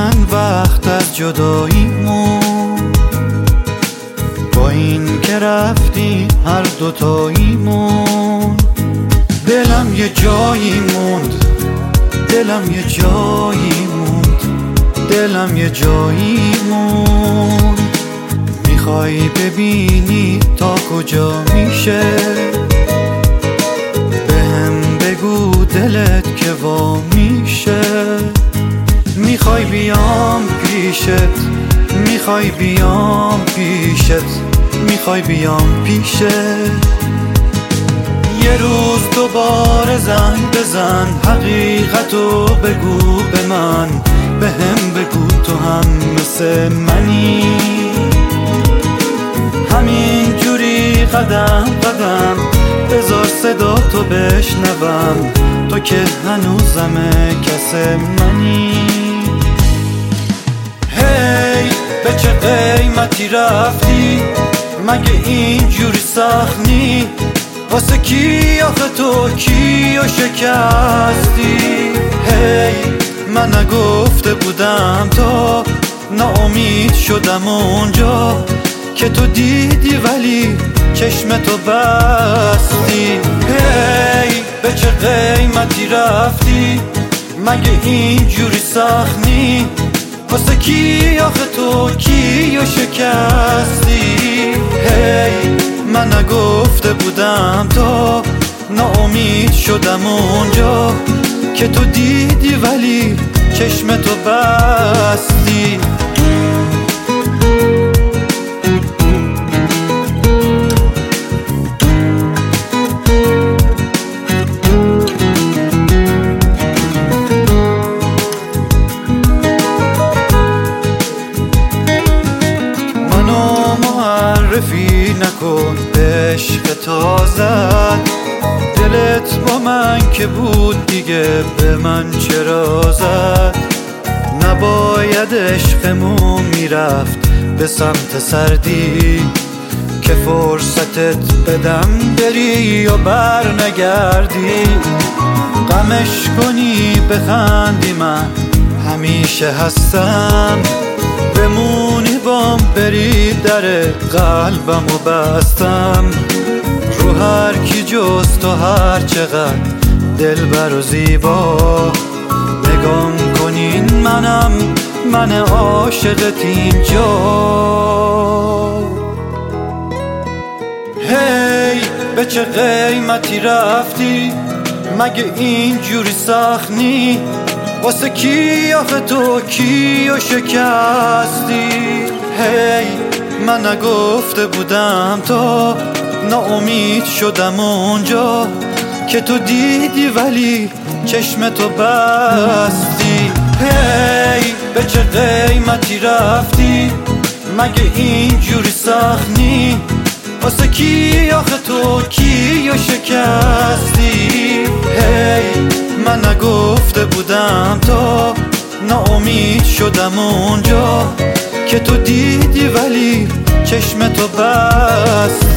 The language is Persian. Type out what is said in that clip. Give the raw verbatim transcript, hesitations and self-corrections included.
چند وقت از جداییمون، با این که رفتی هر دوتاییمون. دلم یه جایی موند، دلم یه جایی موند، دلم یه جایی موند. میخوای ببینی تا کجا میشه، بهم بگو دلت که وا میشه. میخوای بیام پیشت، میخوای بیام پیشت، میخوای بیام پیشت. یه روز دوباره زنگ بزن، حقیقتو بگو به من، بهم بگو تو هم مثل منی. همین جوری قدم قدم بذار صدا تو بشنوم، تو که هنوزمه کس منی. هی به چه قیمتی رفتی، مگه این جوری سخت نی؟ واسه کی آخه تو کیو شکستی؟ هی من نگفته بودم تا ناامید شدم اونجا که تو دیدی ولی چشم تو بستی. هی به چه قیمتی رفتی، مگه این جوری سخت نی؟ واسه کی آخه تو کیو شکستی؟ هی من نگفته بودم تا ناامید شدم اونجا که تو دیدی ولی چشم تو بستی. معرفی نکن به عشق تازت، دلت با من که بود دیگه به من چرا زد؟ نباید عشقمون میرفت به سمت سردی، که فرصتت بدم بری و بر نگردی. غمش کنی بخندی من همیشه هستم، بمونی بام بری در قلبم و بستم. رو هر کی جز تو هر چقدر دلبر و زیبا، نگام کنین منم من عاشقت اینجا. هی به چه قیمتی رفتی، مگه این جوری سخت نی؟ واسه کی آخه تو کیو شکستی؟ هی من نگفته بودم تا ناامید شدم اونجا که تو دیدی ولی چشم تو بستی. هی به چه قیمتی رفتی، مگه این جوری سخت نی؟ واسه کی آخه تو کیو شکستی؟ هی من نگفته بودم تا ناامید شدم اونجا که تو دیدی ولی چشم تو بستی.